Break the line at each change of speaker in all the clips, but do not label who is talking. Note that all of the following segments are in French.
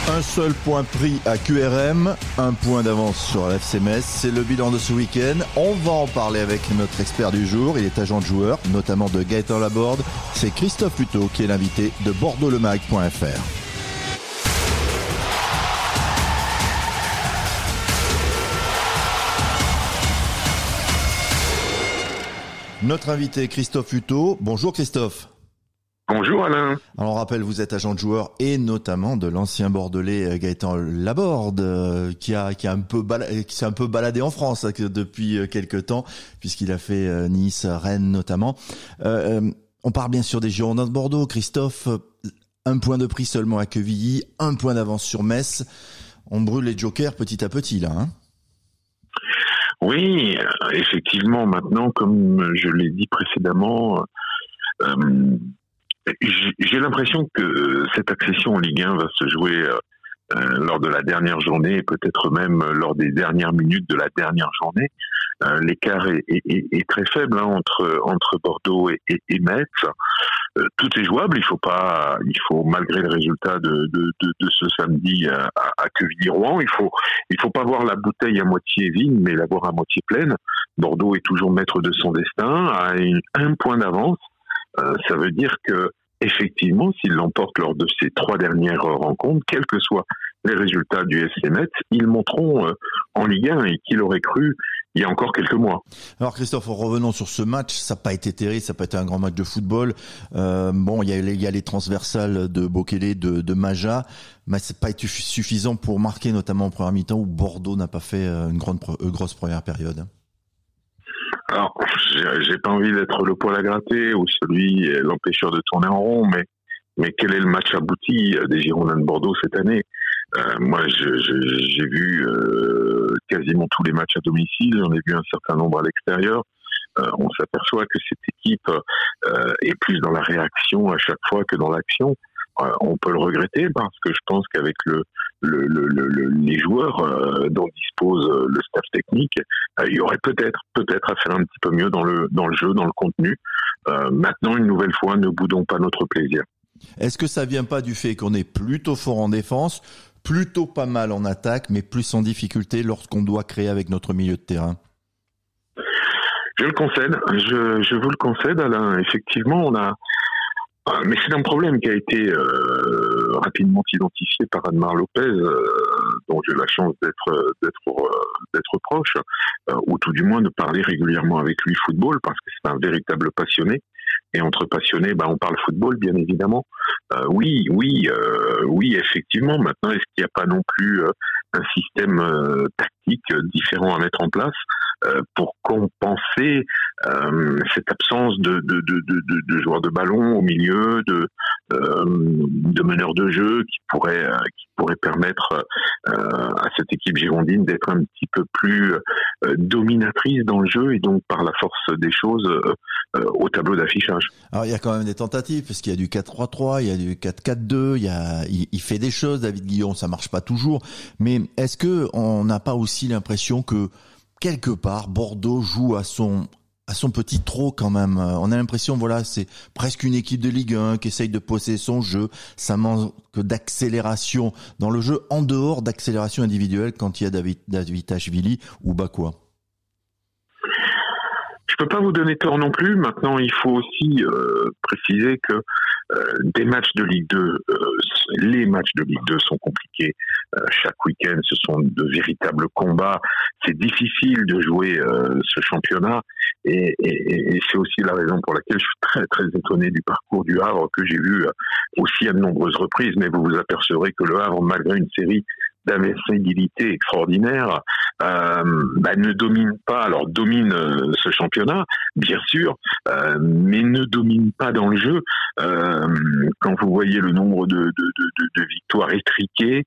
Un seul point pris à QRM, un point d'avance sur la FC Metz. C'est le bilan de ce week-end. On va en parler avec notre expert du jour. Il est agent de joueur, notamment de Gaëtan Laborde. C'est Christophe Hutto qui est l'invité de BordeauxLeMag.fr. Notre invité Christophe Hutto. Bonjour Christophe.
Bonjour Alain.
Alors on rappelle, vous êtes agent de joueur et notamment de l'ancien Bordelais Gaëtan Laborde qui s'est un peu baladé en France depuis quelques temps puisqu'il a fait Nice, Rennes notamment. On parle bien sûr des Girondins de Bordeaux. Christophe, un point de prix seulement à Quevilly, un point d'avance sur Metz. On brûle les jokers petit à petit là, hein.
Oui, effectivement, maintenant, comme je l'ai dit précédemment, j'ai l'impression que cette accession en Ligue 1 va se jouer lors de la dernière journée et peut-être même lors des dernières minutes de la dernière journée. L'écart est très faible entre Bordeaux et Metz. Tout est jouable. Il faut malgré le résultat de ce samedi à Quevilly-Rouen, il faut pas voir la bouteille à moitié vide, mais la voir à moitié pleine. Bordeaux est toujours maître de son destin, à un point d'avance. Ça veut dire que effectivement, s'ils l'emportent lors de ces 3 dernières rencontres, quels que soient les résultats du FC Metz, ils monteront en Ligue 1 et qui l'aurait cru il y a encore quelques mois.
Alors Christophe, revenons sur ce match. Ça n'a pas été terrible, ça n'a pas été un grand match de football. Il y a les transversales de Bokele, de Maja, mais c'est pas été suffisant pour marquer, notamment en première mi-temps où Bordeaux n'a pas fait une grosse première période.
Alors, j'ai pas envie d'être le poil à gratter ou l'empêcheur de tourner en rond, mais quel est le match abouti des Girondins de Bordeaux cette année? Moi, j'ai vu quasiment tous les matchs à domicile, j'en ai vu un certain nombre à l'extérieur. On s'aperçoit que cette équipe est plus dans la réaction à chaque fois que dans l'action. On peut le regretter parce que je pense qu'avec les joueurs dont dispose le staff technique, il y aurait peut-être à faire un petit peu mieux dans le jeu, dans le contenu. Maintenant, une nouvelle fois, ne boudons pas notre plaisir.
Est-ce que ça vient pas du fait qu'on est plutôt fort en défense, plutôt pas mal en attaque, mais plus en difficulté lorsqu'on doit créer avec notre milieu de terrain?
Je le concède, je vous le concède, Alain. Effectivement, mais c'est un problème qui a été rapidement identifié par Admar Lopez, dont j'ai la chance d'être proche, ou tout du moins de parler régulièrement avec lui football, parce que c'est un véritable passionné. Et entre passionnés, on parle football, bien évidemment. Oui, effectivement. Maintenant, est-ce qu'il n'y a pas non plus un système tactique différent à mettre en place pour compenser cette absence de joueurs de ballon au milieu, de meneurs de jeu qui pourrait permettre à cette équipe girondine d'être un petit peu plus dominatrice dans le jeu et donc par la force des choses au tableau d'affichage.
Alors il y a quand même des tentatives parce qu'il y a du 4-3-3, il y a du 4-4-2, il fait des choses, David Guillon, ça marche pas toujours, mais est-ce que on n'a pas aussi l'impression que quelque part Bordeaux joue à son petit trot quand même? On a l'impression, c'est presque une équipe de Ligue 1 qui essaye de posséder son jeu. Ça manque d'accélération dans le jeu, en dehors d'accélération individuelle quand il y a Davitashvili ou Bakwa.
Je peux pas vous donner tort non plus. Maintenant, il faut aussi préciser que des matchs de Ligue 2, les matchs de Ligue 2 sont compliqués. Chaque week-end, ce sont de véritables combats. C'est difficile de jouer ce championnat et c'est aussi la raison pour laquelle je suis très très étonné du parcours du Havre que j'ai vu aussi à de nombreuses reprises. Mais vous vous apercevrez que le Havre, malgré une série d'invincibilité extraordinaire, ne domine pas. Alors domine ce championnat, bien sûr, mais ne domine pas dans le jeu. Quand vous voyez le nombre de victoires étriquées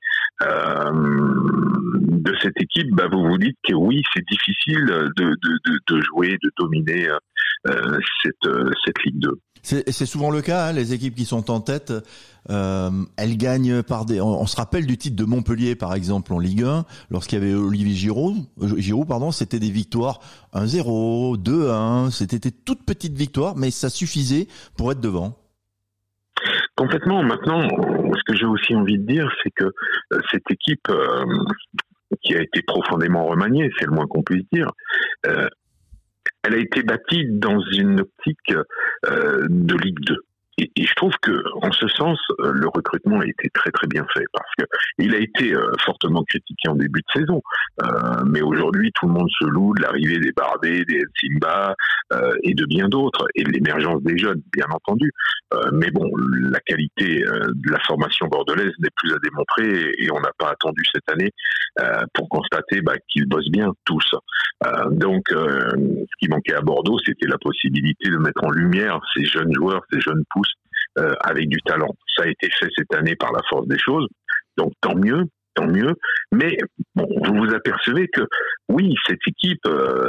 de cette équipe, vous vous dites que oui, c'est difficile de jouer, de dominer cette Ligue 2.
C'est souvent le cas, hein, les équipes qui sont en tête, elles gagnent par on se rappelle du titre de Montpellier, par exemple, en Ligue 1, lorsqu'il y avait Olivier Giroud, c'était des victoires 1-0, 2-1, c'était des toutes petites victoires, mais ça suffisait pour être devant.
Complètement. Maintenant, ce que j'ai aussi envie de dire, c'est que cette équipe qui a été profondément remaniée, c'est le moins qu'on puisse dire, elle a été bâtie dans une optique de Ligue 2. Et je trouve que, en ce sens, le recrutement a été très très bien fait parce que il a été fortement critiqué en début de saison. Mais aujourd'hui, tout le monde se loue de l'arrivée des Bardet, des Simba et de bien d'autres, et de l'émergence des jeunes, bien entendu. Mais bon, la qualité de la formation bordelaise n'est plus à démontrer et on n'a pas attendu cette année pour constater qu'ils bossent bien tous. Donc, ce qui manquait à Bordeaux, c'était la possibilité de mettre en lumière ces jeunes joueurs, ces jeunes pousses avec du talent. Ça a été fait cette année par la force des choses, donc tant mieux. Mais bon, vous vous apercevez que oui, cette équipe,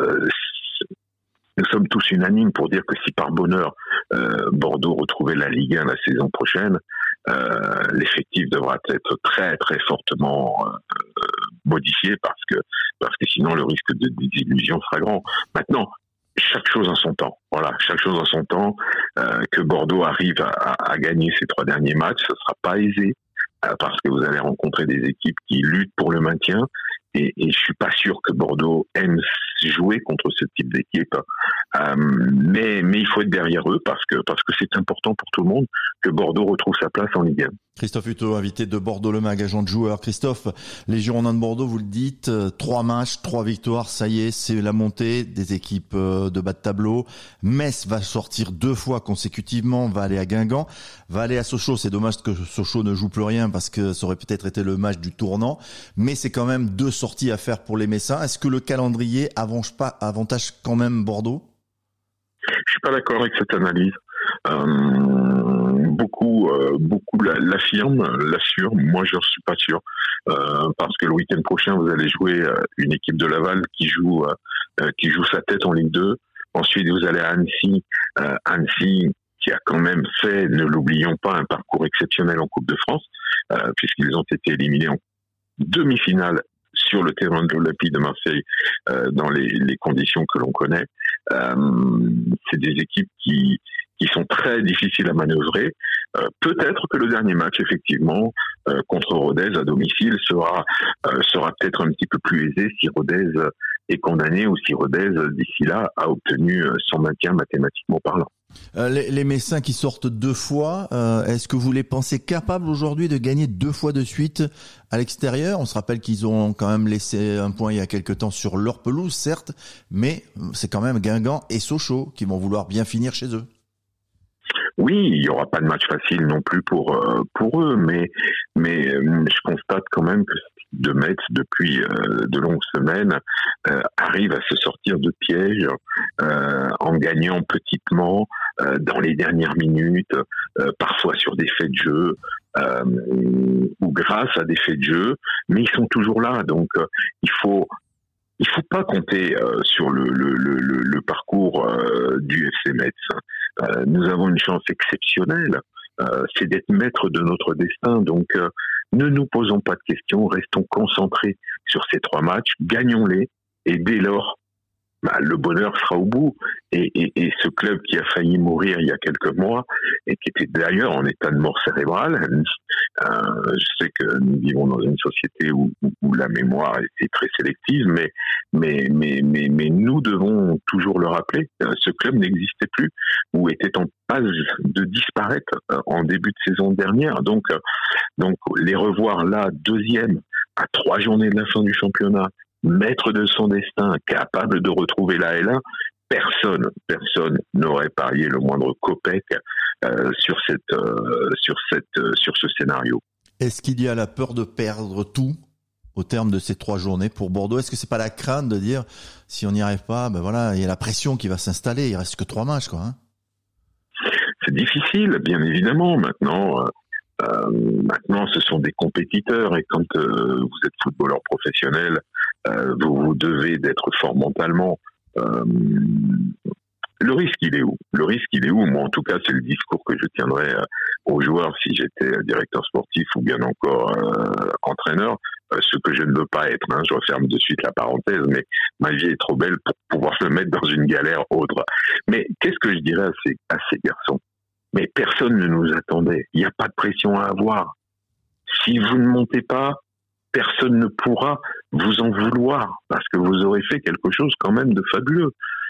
nous sommes tous unanimes pour dire que si par bonheur Bordeaux retrouvait la Ligue 1 la saison prochaine, l'effectif devra être très très fortement modifié parce que sinon le risque de désillusion sera grand. Maintenant, chaque chose en son temps. Voilà, chaque chose en son temps. Que Bordeaux arrive à gagner ses 3 derniers matchs, ce sera pas aisé parce que vous allez rencontrer des équipes qui luttent pour le maintien. Et je suis pas sûr que Bordeaux aime jouer contre ce type d'équipe. Mais il faut être derrière eux parce que c'est important pour tout le monde que Bordeaux retrouve sa place en Ligue 1.
Christophe Hutto, invité de Bordeaux Le Mag, agent de joueur. Christophe, les Girondins de Bordeaux, vous le dites, 3 matchs, 3 victoires, ça y est, c'est la montée des équipes de bas de tableau. Metz va sortir 2 fois consécutivement, va aller à Guingamp, va aller à Sochaux. C'est dommage que Sochaux ne joue plus rien parce que ça aurait peut-être été le match du tournant. Mais c'est quand même 2 sorties à faire pour les Messins. Est-ce que le calendrier avantage quand même Bordeaux ?
Je suis pas d'accord avec cette analyse. Beaucoup l'assurent. Moi, je ne suis pas sûr parce que le week-end prochain, vous allez jouer une équipe de Laval qui joue sa tête en Ligue 2. Ensuite, vous allez à Annecy qui a quand même fait, ne l'oublions pas, un parcours exceptionnel en Coupe de France puisqu'ils ont été éliminés en demi-finale sur le terrain de l'Olympique de Marseille dans les conditions que l'on connaît. C'est des équipes qui sont très difficiles à manœuvrer. Peut-être que le dernier match, effectivement, contre Rodez à domicile sera peut-être un petit peu plus aisé si Rodez est condamné ou si Rodez, d'ici là, a obtenu son maintien mathématiquement parlant.
Les Messins qui sortent 2 fois, est-ce que vous les pensez capables aujourd'hui de gagner 2 fois de suite à l'extérieur ? On se rappelle qu'ils ont quand même laissé un point il y a quelque temps sur leur pelouse, certes, mais c'est quand même Guingamp et Sochaux qui vont vouloir bien finir chez eux.
Oui, il n'y aura pas de match facile non plus pour eux, mais je constate quand même que de Metz, depuis de longues semaines, arrive à se sortir de pièges en gagnant petitement dans les dernières minutes, parfois sur des faits de jeu ou grâce à des faits de jeu, mais ils sont toujours là. Donc il faut pas compter sur le parcours du FC Metz. Nous avons une chance exceptionnelle, c'est d'être maître de notre destin. Donc, ne nous posons pas de questions, restons concentrés sur ces 3 matchs, gagnons-les, et dès lors, le bonheur sera au bout. Et ce club qui a failli mourir il y a quelques mois, et qui était d'ailleurs en état de mort cérébrale, je sais que nous vivons dans une société où la mémoire est très sélective, mais nous devons toujours le rappeler. Ce club n'existait plus ou était en passe de disparaître en début de saison dernière. Donc les revoir là, 2e, à 3 journées de la fin du championnat, maître de son destin, capable de retrouver la L1, personne n'aurait parié le moindre copec sur ce scénario.
Est-ce qu'il y a la peur de perdre tout au terme de ces 3 journées pour Bordeaux ? Est-ce que c'est pas la crainte de dire si on n'y arrive pas, il y a la pression qui va s'installer, il reste que 3 matchs, quoi, hein ?
C'est difficile, bien évidemment. Maintenant, ce sont des compétiteurs et quand vous êtes footballeur professionnel, vous devez d'être fort mentalement. Le risque, il est où ? Moi, en tout cas, c'est le discours que je tiendrais aux joueurs si j'étais directeur sportif ou bien encore entraîneur. Ce que je ne veux pas être, je referme de suite la parenthèse, mais ma vie est trop belle pour pouvoir se mettre dans une galère autre. Mais qu'est-ce que je dirais à ces garçons ? Mais personne ne nous attendait. Il n'y a pas de pression à avoir. Si vous ne montez pas, personne ne pourra vous en vouloir parce que vous aurez fait quelque chose quand même de fabuleux.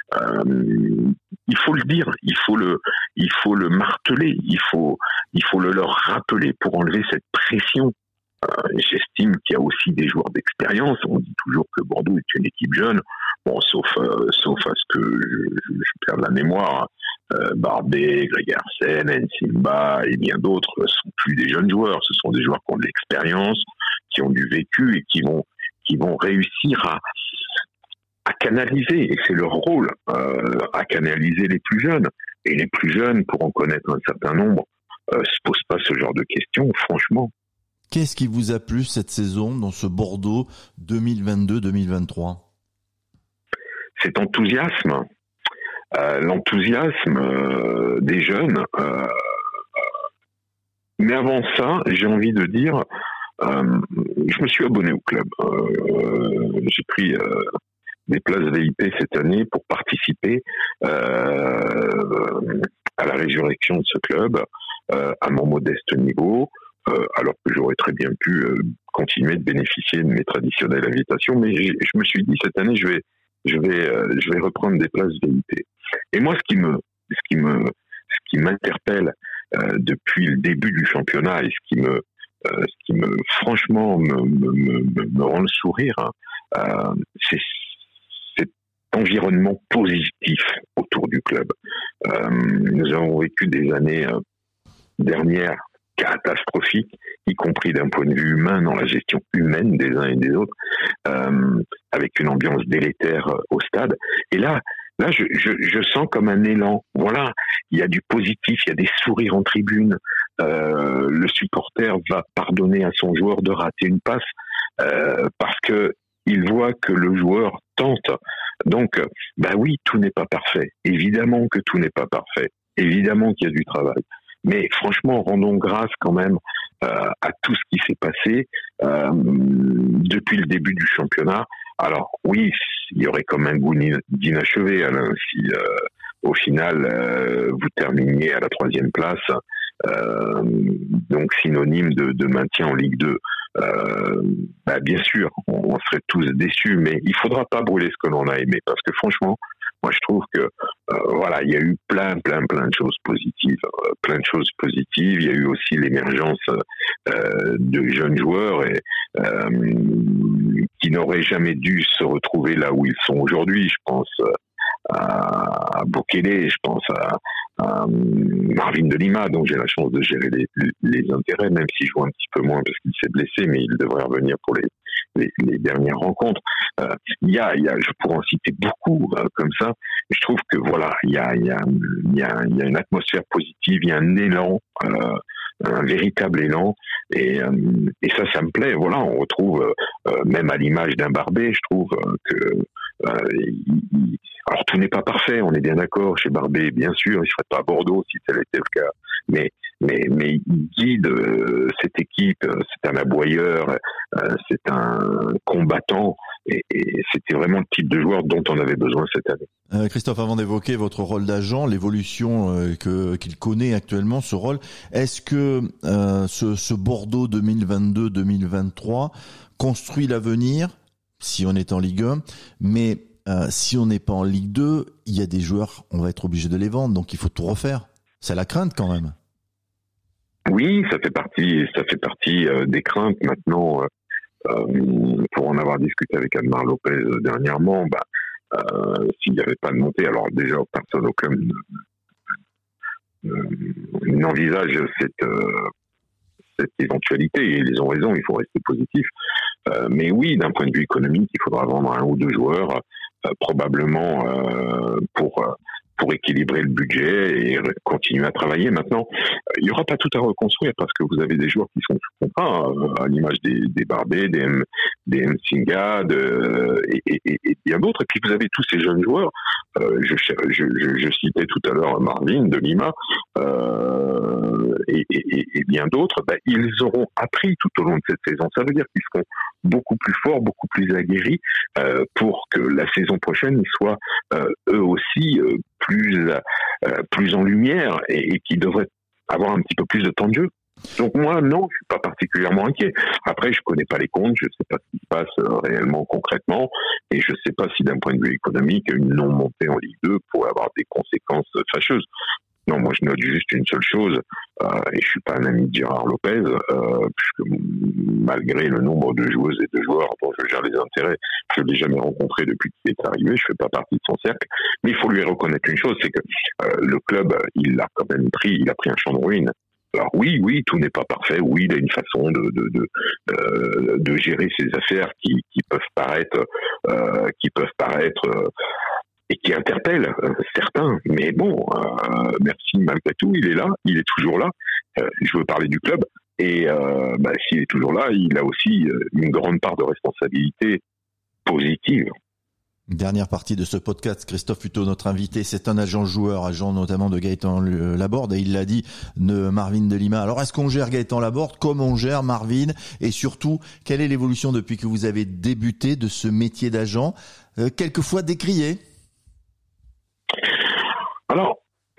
Il faut le dire, il faut le marteler, il faut le leur rappeler pour enlever cette pression. J'estime qu'il y a aussi des joueurs d'expérience. On dit toujours que Bordeaux est une équipe jeune. Bon, sauf à ce que je perds la mémoire. Barbet, Gregersen, Nsimba et bien d'autres sont plus des jeunes joueurs. Ce sont des joueurs qui ont de l'expérience, qui ont du vécu et qui vont réussir à canaliser, et c'est leur rôle, à canaliser les plus jeunes. Et les plus jeunes, pour en connaître un certain nombre, se posent pas ce genre de questions, franchement.
Qu'est-ce qui vous a plu cette saison dans ce Bordeaux 2022-2023 ?
Cet enthousiasme, l'enthousiasme des jeunes. Mais avant ça, j'ai envie de dire, je me suis abonné au club. J'ai pris des places VIP cette année pour participer à la résurrection de ce club à mon modeste niveau. Alors que j'aurais très bien pu continuer de bénéficier de mes traditionnelles invitations, mais je me suis dit cette année je vais reprendre des places VIP. Et moi, ce qui m'interpelle depuis le début du championnat et ce qui me franchement me rend le sourire, c'est cet environnement positif autour du club. Nous avons vécu des années dernières catastrophique, y compris d'un point de vue humain, dans la gestion humaine des uns et des autres, avec une ambiance délétère au stade. Et là, je sens comme un élan. Voilà, il y a du positif, il y a des sourires en tribune. Le supporter va pardonner à son joueur de rater une passe parce que il voit que le joueur tente. Donc, oui, tout n'est pas parfait. Évidemment que tout n'est pas parfait. Évidemment qu'il y a du travail. Mais franchement, rendons grâce quand même à tout ce qui s'est passé depuis le début du championnat. Alors oui, il y aurait comme un goût d'inachevé, Alain, si au final vous terminiez à la 3e place, donc synonyme de maintien en Ligue 2. Bien sûr, on serait tous déçus, mais il faudra pas brûler ce que l'on a aimé, parce que franchement, moi, je trouve que il y a eu plein de choses positives, Il y a eu aussi l'émergence de jeunes joueurs qui n'auraient jamais dû se retrouver là où ils sont aujourd'hui. Je pense à Bokele, je pense à Marvin de Lima, dont j'ai la chance de gérer les intérêts, même s'il joue un petit peu moins parce qu'il s'est blessé, mais il devrait revenir pour les dernières rencontres. Je pourrais en citer beaucoup comme ça. Je trouve que il y a une atmosphère positive, il y a un élan, un véritable élan, et ça me plaît. Voilà, on retrouve même à l'image d'un Barbet, je trouve que alors tout n'est pas parfait, on est bien d'accord. Chez Barbet, bien sûr, il serait pas à Bordeaux si tel était le cas, mais il guide cette équipe. C'est un aboyeur, c'est un combattant, et c'était vraiment le type de joueur dont on avait besoin cette année.
Christophe, avant d'évoquer votre rôle d'agent, l'évolution qu'il connaît actuellement, ce rôle, est-ce que ce Bordeaux 2022-2023 construit l'avenir, si on est en Ligue 1, mais si on n'est pas en Ligue 2, il y a des joueurs, on va être obligé de les vendre, donc il faut tout refaire. C'est la crainte quand même.
Oui, ça fait partie des craintes maintenant. Pour en avoir discuté avec Admar Lopez dernièrement, s'il n'y avait pas de montée, alors déjà personne au club n'envisage cette éventualité, et ils ont raison, il faut rester positif. Mais oui, d'un point de vue économique, il faudra vendre 1 ou 2 joueurs, probablement pour équilibrer le budget et continuer à travailler. Maintenant, il n'y aura pas tout à reconstruire parce que vous avez des joueurs qui sont sous contrat, à l'image des Barbet, des Msinga, et bien d'autres. Et puis vous avez tous ces jeunes joueurs. Je citais tout à l'heure Marvin de Lima et bien d'autres. Ils auront appris tout au long de cette saison. Ça veut dire qu'ils seront beaucoup plus forts, beaucoup plus aguerris pour que la saison prochaine ils soient eux aussi plus en lumière et qui devraient avoir un petit peu plus de temps de jeu. Donc moi, non, je suis pas particulièrement inquiet. Après, je connais pas les comptes, je sais pas ce qui se passe réellement concrètement, et je sais pas si d'un point de vue économique, une non-montée en Ligue 2 pourrait avoir des conséquences fâcheuses. Non, moi je note juste une seule chose, et je suis pas un ami de Gérard Lopez, puisque malgré le nombre de joueuses et de joueurs dont je gère les intérêts, je l'ai jamais rencontré depuis qu'il est arrivé, je fais pas partie de son cercle, mais il faut lui reconnaître une chose, c'est que le club, il a quand même pris un champ de ruines. Alors oui, tout n'est pas parfait. Oui, il a une façon de gérer ses affaires qui peuvent paraître et qui interpellent certains. Mais bon, merci malgré tout, il est là, il est toujours là. Je veux parler du club. Et s'il est toujours là, il a aussi une grande part de responsabilité positive.
Dernière partie de ce podcast, Christophe Hutto, notre invité, c'est un agent notamment de Gaëtan Laborde, et il l'a dit, de Marvin de Lima. Alors, est-ce qu'on gère Gaëtan Laborde? Comment on gère Marvin? Et surtout, quelle est l'évolution depuis que vous avez débuté de ce métier d'agent, quelquefois décrié?
Alors,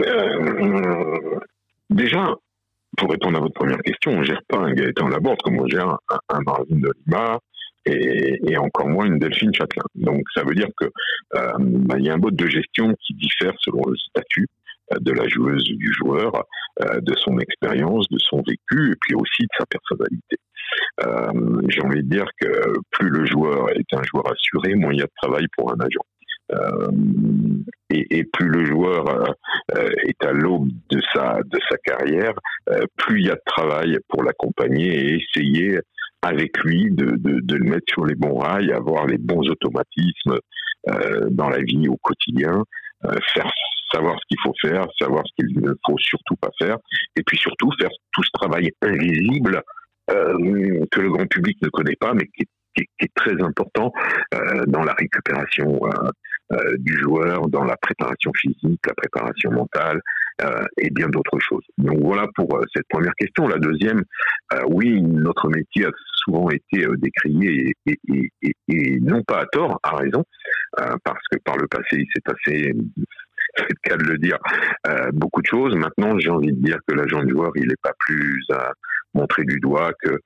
déjà, pour répondre à votre première question, on ne gère pas un Gaëtan Laborde comme on gère un Marvin de Lima, et encore moins une Delphine Châtelain. Donc ça veut dire que il y a un mode de gestion qui diffère selon le statut de la joueuse, du joueur, de son expérience, de son vécu, et puis aussi de sa personnalité. J'ai envie de dire que plus le joueur est un joueur assuré, moins il y a de travail pour un agent. Et plus le joueur est à l'aube de sa carrière, plus il y a de travail pour l'accompagner et essayer avec lui de le mettre sur les bons rails, avoir les bons automatismes dans la vie au quotidien, savoir ce qu'il faut faire, savoir ce qu'il ne faut surtout pas faire, et puis surtout faire tout ce travail invisible que le grand public ne connaît pas, mais qui est très important dans la récupération du joueur, dans la préparation physique, la préparation mentale, et bien d'autres choses. Donc voilà pour cette première question. La deuxième, oui, notre métier a souvent été décrié et non pas à tort, à raison, parce que par le passé, il s'est passé, c'est le cas de le dire, beaucoup de choses. Maintenant, j'ai envie de dire que l'agent du joueur, il n'est pas plus à montrer du doigt que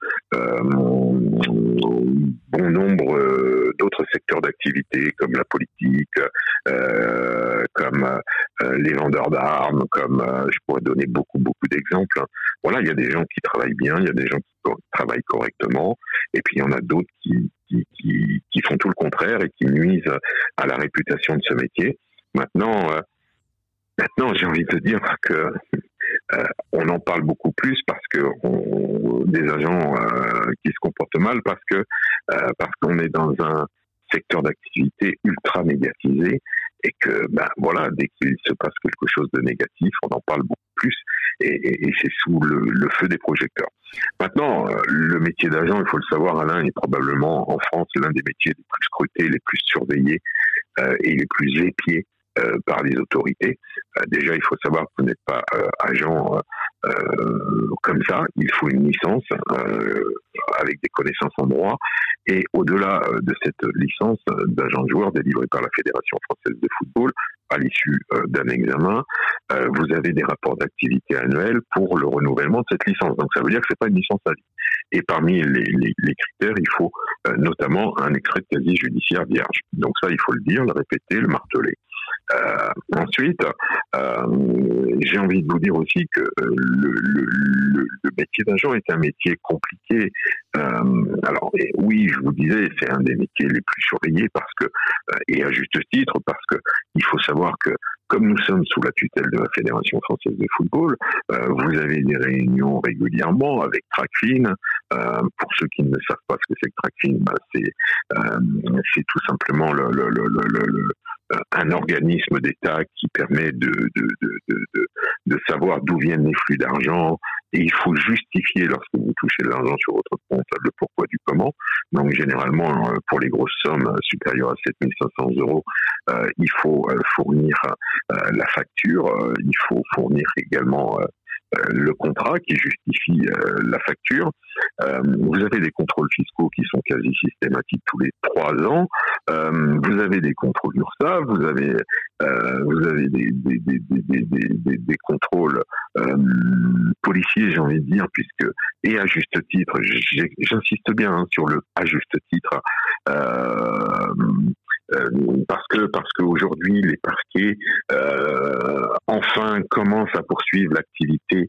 bon nombre d'autres secteurs d'activité, comme la politique, comme les vendeurs d'armes, comme je pourrais donner beaucoup d'exemples. Voilà, il y a des gens qui travaillent bien, il y a des gens qui travaillent correctement, et puis il y en a d'autres qui font tout le contraire et qui nuisent à la réputation de ce métier. Maintenant, j'ai envie de dire que on en parle beaucoup plus parce que des agents qui se comportent mal, parce qu'on est dans un secteur d'activité ultra médiatisé et que voilà, dès qu'il se passe quelque chose de négatif, on en parle beaucoup plus et c'est sous le feu des projecteurs. Maintenant, le métier d'agent, il faut le savoir, Alain, est probablement en France l'un des métiers les plus scrutés, les plus surveillés et les plus épiés par les autorités. Déjà, il faut savoir que vous n'êtes pas agent comme ça. Il faut une licence avec des connaissances en droit. Et au-delà de cette licence d'agent de joueur délivrée par la Fédération française de football, à l'issue d'un examen, vous avez des rapports d'activité annuels pour le renouvellement de cette licence. Donc ça veut dire que c'est pas une licence à vie. Et parmi les critères, il faut notamment un extrait de casier judiciaire vierge. Donc ça, il faut le dire, le répéter, le marteler. Ensuite, j'ai envie de vous dire aussi que le métier d'agent est un métier compliqué. Alors oui, je vous disais, c'est un des métiers les plus surveillés parce que, et à juste titre, parce que il faut savoir que comme nous sommes sous la tutelle de la Fédération française de football, vous avez des réunions régulièrement avec Tracfin. Pour ceux qui ne savent pas ce que c'est que Tracfin, c'est tout simplement un organisme d'État qui permet de savoir d'où viennent les flux d'argent, et il faut justifier lorsque vous touchez de l'argent sur votre compte le pourquoi du comment. Donc généralement, pour les grosses sommes supérieures à 7 500 €, il faut fournir la facture, il faut fournir également le contrat qui justifie la facture. Vous avez des contrôles fiscaux qui sont quasi systématiques tous les 3 ans. Vous avez des contrôles URSSAF, vous avez des contrôles policiers, j'ai envie de dire, puisque, et à juste titre, j'insiste bien sur le à juste titre, parce que aujourd'hui les parquets enfin commencent à poursuivre l'activité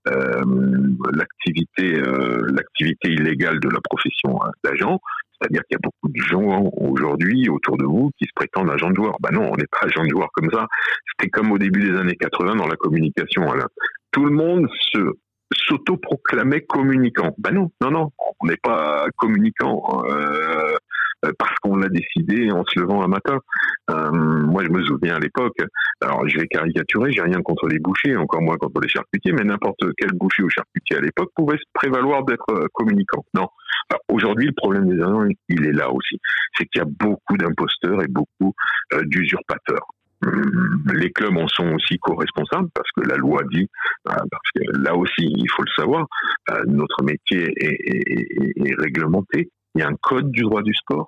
illégale de la profession d'agent. C'est-à-dire qu'il y a beaucoup de gens aujourd'hui autour de vous qui se prétendent agents de joueurs. Ben non, on n'est pas agents de joueurs comme ça. C'était comme au début des années 80 dans la communication. Alain. Tout le monde s'autoproclamait communicant. Ben non, on n'est pas communicant parce qu'on l'a décidé en se levant un matin. Moi, je me souviens à l'époque, alors je vais caricaturer, j'ai rien contre les bouchers, encore moins contre les charcutiers, mais n'importe quel boucher ou charcutier à l'époque pouvait se prévaloir d'être communicant. Non. Alors, aujourd'hui, le problème des agents, il est là aussi. C'est qu'il y a beaucoup d'imposteurs et beaucoup d'usurpateurs. Les clubs en sont aussi co-responsables parce que la loi dit, parce que là aussi, il faut le savoir, notre métier est réglementé. Il y a un code du droit du sport.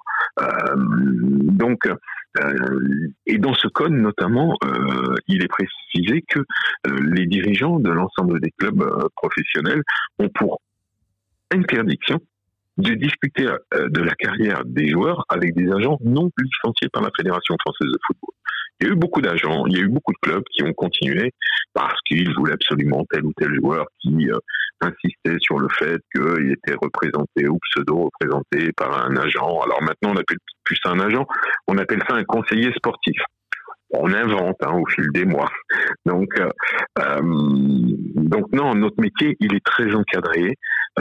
Et dans ce code, notamment, il est précisé que les dirigeants de l'ensemble des clubs professionnels ont pour interdiction de discuter de la carrière des joueurs avec des agents non licenciés par la Fédération française de football. Il y a eu beaucoup d'agents, il y a eu beaucoup de clubs qui ont continué parce qu'ils voulaient absolument tel ou tel joueur qui insistait sur le fait qu'il était représenté ou pseudo-représenté par un agent. Alors maintenant, on n'appelle plus ça un agent, on appelle ça un conseiller sportif. On invente au fil des mois. Donc non, notre métier, il est très encadré.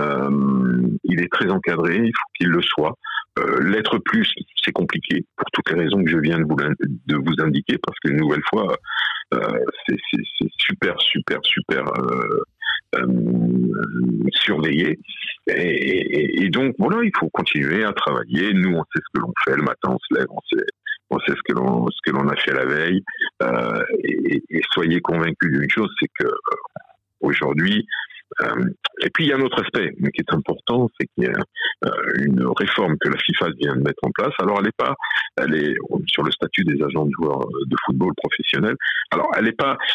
Il faut qu'il le soit. L'être plus, c'est compliqué pour toutes les raisons que je viens de vous indiquer, parce que une nouvelle fois, c'est super surveillé. Et donc voilà, il faut continuer à travailler. Nous, on sait ce que l'on fait le matin, on se lève, on sait ce que l'on a fait la veille. Et soyez convaincus d'une chose, c'est que aujourd'hui. Et puis il y a un autre aspect qui est important, c'est qu'il y a une réforme que la FIFA vient de mettre en place. Alors elle est sur le statut des agents de joueurs de football professionnels. Alors elle est pas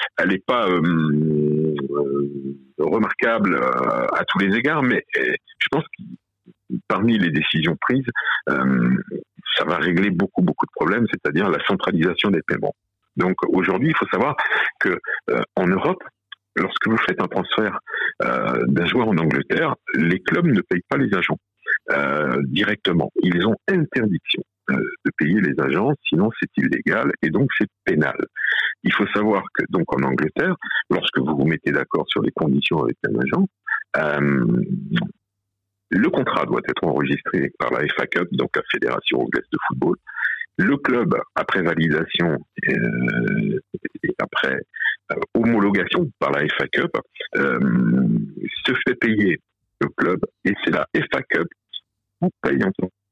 remarquable à tous les égards, mais je pense que parmi les décisions prises, ça va régler beaucoup de problèmes, c'est-à-dire la centralisation des paiements. Donc aujourd'hui, il faut savoir que en Europe, lorsque vous faites un transfert d'un joueur en Angleterre, les clubs ne payent pas les agents directement. Ils ont interdiction de payer les agents, sinon c'est illégal et donc c'est pénal. Il faut savoir que donc en Angleterre, lorsque vous vous mettez d'accord sur les conditions avec un agent, le contrat doit être enregistré par la FA Cup, donc la Fédération anglaise de football. Le club, après validation et après homologation par la FA Cup, se fait payer le club et c'est la FA Cup qui vous paye en temps.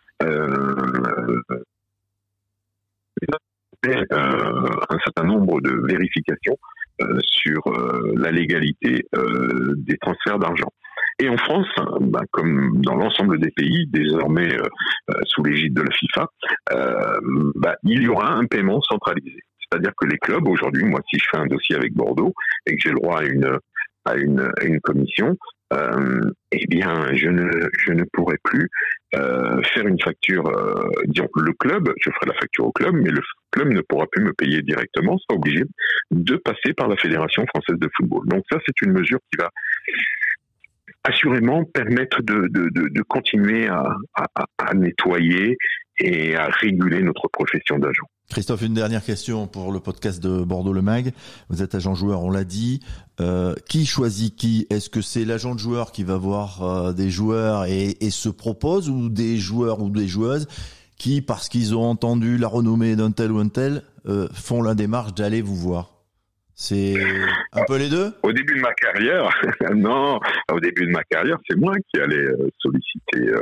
Un certain nombre de vérifications sur la légalité des transferts d'argent. Et en France, comme dans l'ensemble des pays, désormais sous l'égide de la FIFA, il y aura un paiement centralisé. C'est-à-dire que les clubs, aujourd'hui, moi, si je fais un dossier avec Bordeaux et que j'ai le droit à une commission, eh bien, je ne pourrai plus faire une facture. Disons, le club, je ferai la facture au club, mais le club ne pourra plus me payer directement, sera obligé de passer par la Fédération française de football. Donc ça, c'est une mesure qui va assurément permettre de continuer à nettoyer et à réguler notre profession d'agent.
Christophe, une dernière question pour le podcast de Bordeaux Le Mag. Vous êtes agent joueur, on l'a dit. Qui choisit qui ? Est-ce que c'est l'agent de joueur qui va voir des joueurs et se propose, ou des joueurs ou des joueuses qui, parce qu'ils ont entendu la renommée d'un tel ou un tel, font la démarche d'aller vous voir ? C'est un peu les deux ?
Au début de ma carrière, non. Au début de ma carrière, c'est moi qui allais solliciter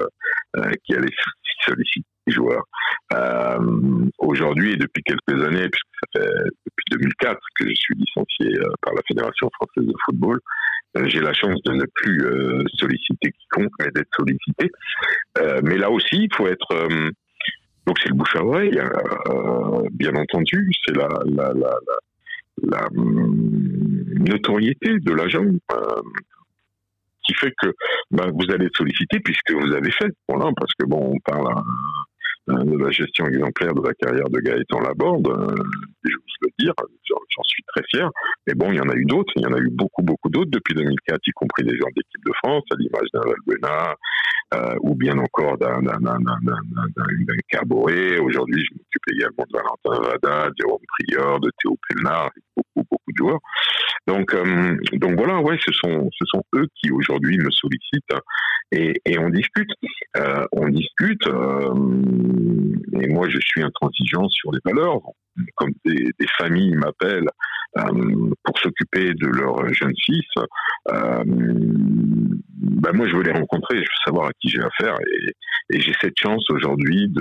les joueurs. Aujourd'hui et depuis quelques années, puisque ça fait depuis 2004 que je suis licencié par la Fédération française de football, j'ai la chance de ne plus solliciter quiconque, mais d'être sollicité. Mais là aussi, il faut être... donc c'est le bouche à oreille, bien entendu, c'est la notoriété de l'agent qui fait que vous allez être sollicité puisque vous avez fait. Voilà, parce que bon, on parle de la gestion exemplaire de la carrière de Gaëtan Laborde, je vous le dire, j'en suis très fier. Mais bon, il y en a eu d'autres, il y en a eu beaucoup d'autres depuis 2004, y compris des gens d'équipe de France, à l'image d'un Valbuena, ou bien encore d'un Caboret. Aujourd'hui, je m'occupe également de Valentin Vada, de Jérôme Prieur, de Théo Pelnard, beaucoup de joueurs. Donc voilà, ouais, ce sont eux qui aujourd'hui me sollicitent et on discute. Et moi, je suis intransigeant sur les valeurs. Comme des familles m'appellent pour s'occuper de leur jeune fils, moi je veux les rencontrer, je veux savoir à qui j'ai affaire et j'ai cette chance aujourd'hui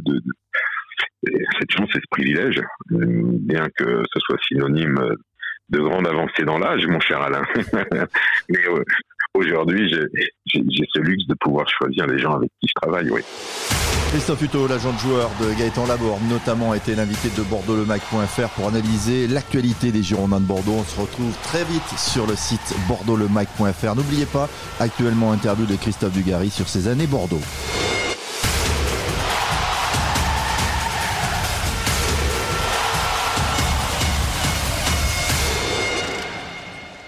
cette chance et ce privilège, bien que ce soit synonyme de grande avancée dans l'âge, mon cher Alain. Mais aujourd'hui, j'ai ce luxe de pouvoir choisir les gens avec qui je travaille, oui.
Christophe Hutto, l'agent de joueur de Gaëtan Laborde, notamment a été l'invité de BordeauxLeMac.fr pour analyser l'actualité des Girondins de Bordeaux. On se retrouve très vite sur le site BordeauxLeMac.fr. N'oubliez pas, actuellement interview de Christophe Dugarry sur ses années Bordeaux.